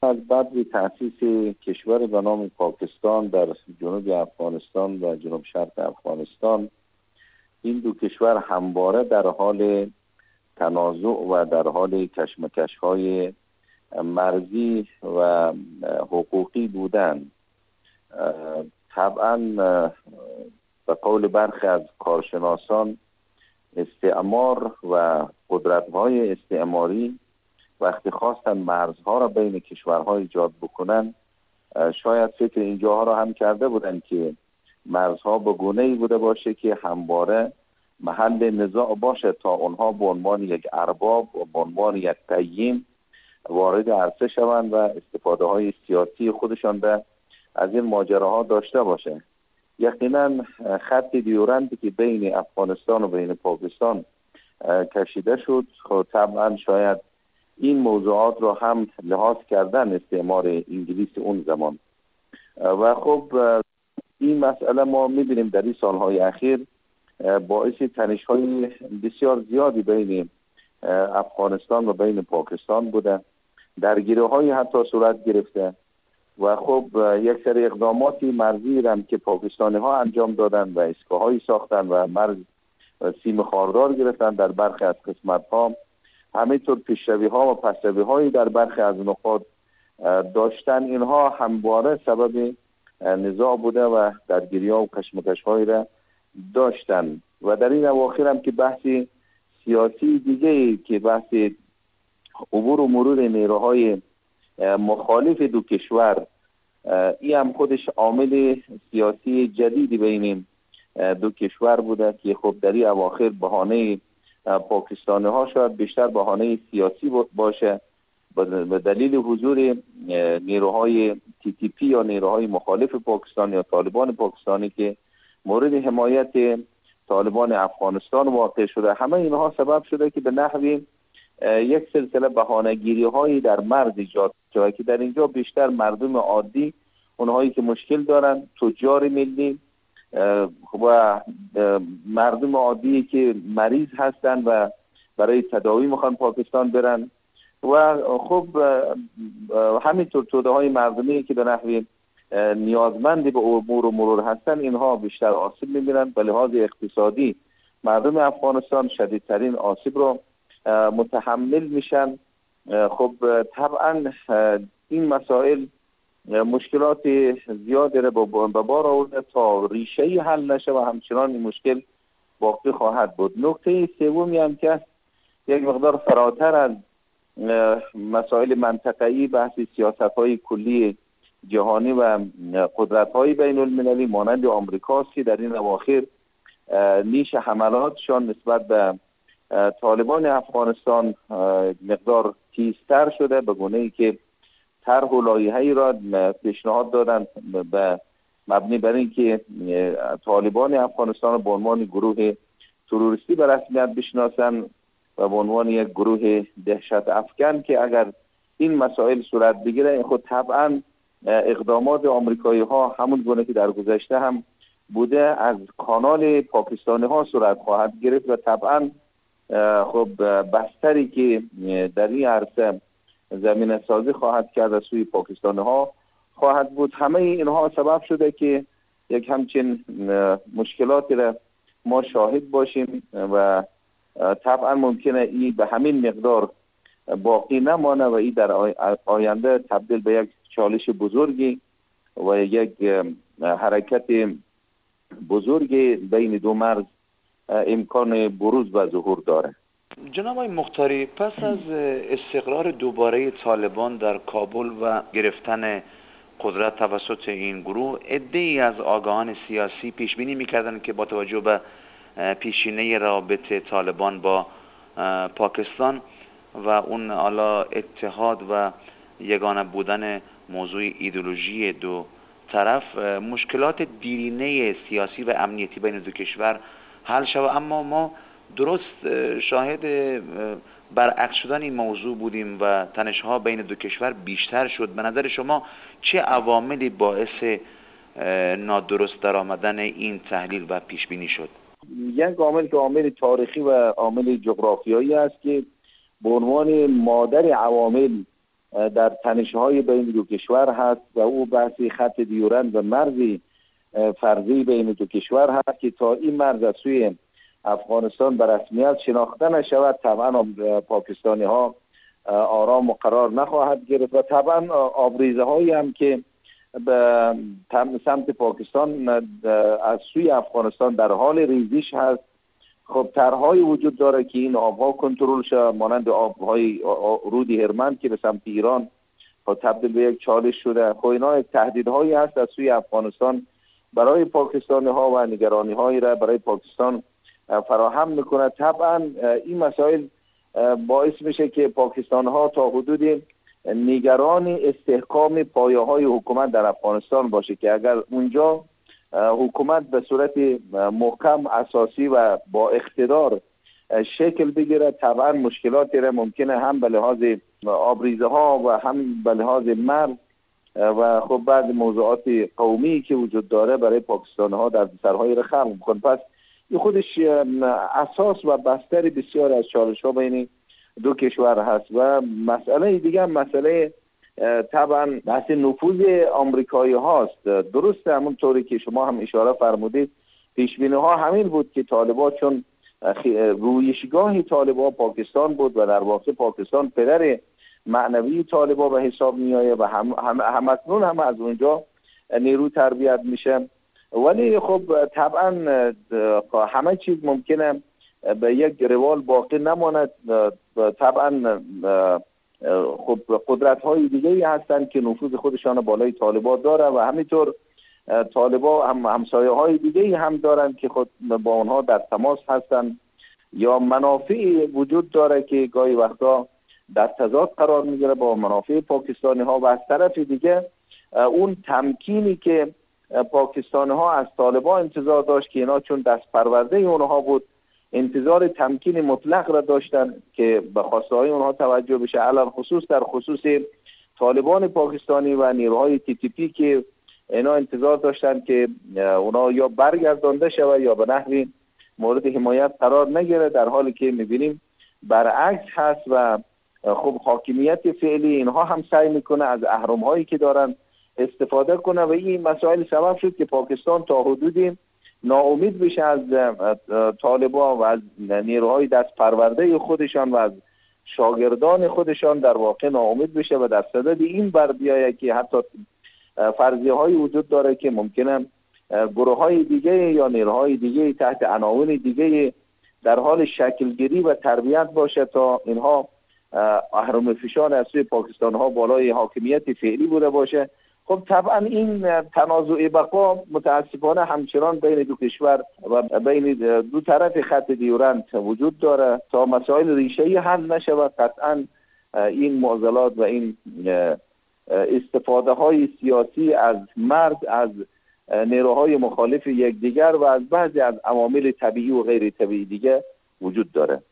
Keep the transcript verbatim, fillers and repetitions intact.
از بعد تأسیس کشور به نام پاکستان در جنوب افغانستان و جنوب شرق افغانستان، این دو کشور همواره در حال تنازع و در حال کشمکش‌های مرزی و حقوقی بودند. طبعا به قول برخی از کارشناسان استعمار و قدرت‌های استعماری وقتی خواستن مرزها را بین کشورها ایجاد بکنن، شاید فکر اینجاها را هم کرده بودن که مرزها به گونه‌ای بوده باشه که همواره محل نزاع باشه تا اونها به عنوان یک ارباب و به عنوان یک قیم وارد عرصه شوند و استفاده های سیاسی خودشان به از این ماجراها داشته باشه. یقینا خط دیورندی که بین افغانستان و بین پاکستان کشیده شد، خب طبعا شاید این موضوعات را هم لحاظ کردن استعمار انگلیس اون زمان. و خب این مسئله ما می‌بینیم در این سالهای اخیر باعث تنش‌های بسیار زیادی بین افغانستان و بین پاکستان بوده، درگیری‌های حتی صورت گرفته و خب یک سری اقداماتی مرزی هم که پاکستانی‌ها انجام دادن و ایستگاه‌هایی ساختن و مرز سیم خاردار گرفتن در برخی از قسمت‌ها، همینطور پیشروی‌ها و پسروی‌هایی در برخی از نقاط داشتن. اینها همواره سبب نزاع بوده و درگیری‌ها و کشمکش‌هایی را داشتن. و در این اواخر هم که بحث سیاسی دیگه که بحث عبور و مرور نیروهای مخالف دو کشور، این هم خودش عامل سیاسی جدیدی بین دو کشور بوده که خب در این اواخر بهانه پاکستانی ها شاید بیشتر بهانه سیاسی باشه به دلیل حضور نیروهای تی تی پی یا نیروهای مخالف پاکستان یا طالبان پاکستانی که مورد حمایت طالبان افغانستان واقع شده. همه اینها سبب شده که به نحوی یک سلسله بهانه‌گیری هایی در مرز ایجاد شده که در اینجا بیشتر مردم عادی، اونهایی که مشکل دارن، تجار ملی و مردم عادی که مریض هستن و برای تداوی میخوان پاکستان برن و خب همینطور توده های مردمی که به نحوی نیازمند به امور و مرور هستن، اینها بیشتر آسیب میبینن. به لحاظ اقتصادی مردم افغانستان شدیدترین آسیب رو متحمل میشن. خب طبعا این مسائل مشکلات زیادی رو به بار آورده تا ریشه‌ای حل نشه و همچنان این مشکل باقی خواهد بود. نکته سومی هم که یک مقدار فراتر از مسائل منطقه‌ای، بحث سیاست‌های کلی جهانی و قدرت‌های بین المللی مانند آمریکاست که در این اواخر نیش حملاتشان نسبت به طالبان افغانستان مقدار تیزتر شده، به گونه‌ای که طرح و لایحه‌ای را پیشنهاد دادند به مبنی بر اینکه طالبان افغانستان را به عنوان گروه تروریستی به رسمیت بشناسند و به عنوان یک گروه دهشت افکن که اگر این مسائل صورت بگیره، خود طبعا اقدامات آمریکایی ها همون گونه که در گذشته هم بوده از کانال پاکستانی ها صورت خواهد گرفت و طبعا خب بستری که در این عرصه زمینه سازی خواهد کرد از سوی پاکستانی ها خواهد بود. همه اینها سبب شده که یک همچین مشکلاتی را ما شاهد باشیم و طبعا ممکنه این به همین مقدار باقی نمانه و این در آینده تبدیل به یک چالش بزرگی و یک حرکت بزرگی بین دو مرز امکان بروز و ظهور داره. جناب آقای مختاری، پس از استقرار دوباره طالبان در کابل و گرفتن قدرت توسط این گروه، عده‌ای از آگاهان سیاسی پیش بینی می‌کردند که با توجه به پیشینه رابطه طالبان با پاکستان و اون حالا اتحاد و یگانه بودن موضوع ایدئولوژی دو طرف، مشکلات دیرینه سیاسی و امنیتی بین دو کشور حل شود. اما ما درست شاهد برعکس شدن این موضوع بودیم و تنش‌ها بین دو کشور بیشتر شد. به نظر شما چه عواملی باعث نادرست در آمدن این تحلیل و پیش بینی شد؟ یک عامل که عامل تاریخی و عامل جغرافیایی است که به عنوان مادر عوامل در تنش‌های بین دو کشور هست و او بحثی خط دیورند و مرزی فرضی بین دو کشور هست که تا این مرز از سوی افغانستان به رسمیت شناخته نشود طبعا پاکستانی ها آرام و قرار نخواهد گرفت و طبعا آبریزه هایی هم که به سمت پاکستان از سوی افغانستان در حال ریزش هست. خب طرح‌های وجود داره که این آبها کنترل شود، مانند آبهای رود هرمند که به سمت ایران تبدیل به یک چالش شده. خب اینا تهدیدهایی هست از سوی افغانستان برای پاکستانی ها و نگرانی هایی را برای پاکستان فراهم میکنه. طبعا این مسائل باعث میشه که پاکستان ها تا حدود نگران استحکام پایه های حکومت در افغانستان باشه که اگر اونجا حکومت به صورت محکم اساسی و با اقتدار شکل بگیره، طبعا مشکلاتی را ممکنه هم به لحاظ آبریزه ها و هم به لحاظ مرز و خب بعد موضوعات قومی که وجود داره برای پاکستان ها در سرهای را خلق میکنه. پس این خودش اساس و بستر بسیار از چالش ها بین دو کشور هست. و مسئله دیگه مسئله طبعا بحث نفوذ آمریکایی هاست. درست همونطوری که شما هم اشاره فرمودید، پیش بینی ها همین بود که طالبان چون رویشگاه طالبان پاکستان بود و در واقع پاکستان پدر معنوی طالبان به حساب می آید و هم هم همکنون هم از اونجا نیرو تربیت میشه. ولی خب طبعا همه چیز ممکنه به یک روال باقی نماند. طبعا خب قدرت های دیگه هستند که نفوذ خودشان بالای طالبان داره و همینطور طالبان هم همسایه های دیگه هم دارند که خود با اونها در تماس هستند یا منافع وجود داره که گاهی وقتا در تضاد قرار میگیره با منافع پاکستانی ها. و از طرف دیگه اون تمکینی که پاکستانی ها از طالبان انتظار داشت که اینا چون دست پرورده اونها بود انتظار تمکین مطلق را داشتن که به خواسته های اونها توجه بشه، علل خصوص در خصوص طالبان پاکستانی و نیروهای تی تی پی که اینا انتظار داشتن که اونا یا برگردانده شود یا به نحوی مورد حمایت قرار نگیره، در حالی که میبینیم برعکس هست. و خب حاکمیت فعلی اینها هم سعی میکنه از اهرم هایی که دارن استفاده کنه و این مسائل سبب شد که پاکستان تا حدودی ناامید بشه از طالبان و از نیروهای دست پرورده خودشان و از شاگردان خودشان در واقع ناامید بشه و در صدد این بر بیایه که حتی فرضیه های وجود داره که ممکنه گروه های دیگه یا نیروهای دیگه تحت عناوین دیگه در حال شکلگیری و تربیت باشه تا اینها اهرم فشار از سوی پاکستان ها بالای حاکمیت فعلی بوده باشه. خب طبعا این تنازع بقا متاسفانه همچنان بین دو کشور و بین دو طرف خط دیورند وجود داره. تا مسائل ریشه‌ای حل نشود قطعا این معضلات و این استفاده های سیاسی از مرد، از نیروهای مخالف یکدیگر و از بعضی از عوامل طبیعی و غیر طبیعی دیگه وجود داره.